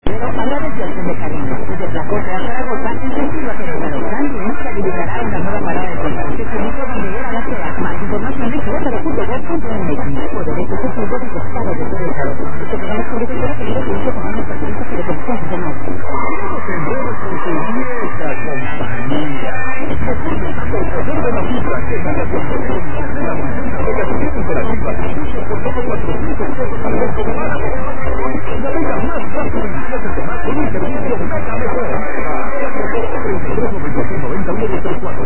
Pero habrá desviación de cariño. Desde Placote a Zaragoza, incentiva Querétaro. También se habilitará una nueva parada de transporte público donde llega la sea. Más información en querétaro.gov.mx. Por derechos exclusivos y Estado de Querétaro. Este programa es público y gratuito que hizo con una participación de Comisión de Madrid. Tendremos con su vieja compañía. Escuchen de la cifra que gana con Telefonía de la mañana de la Interactiva. Por todo 400 pesos al mes como más. La venta más fácil en billetes de más con un servicio mega mejor. 33 91 34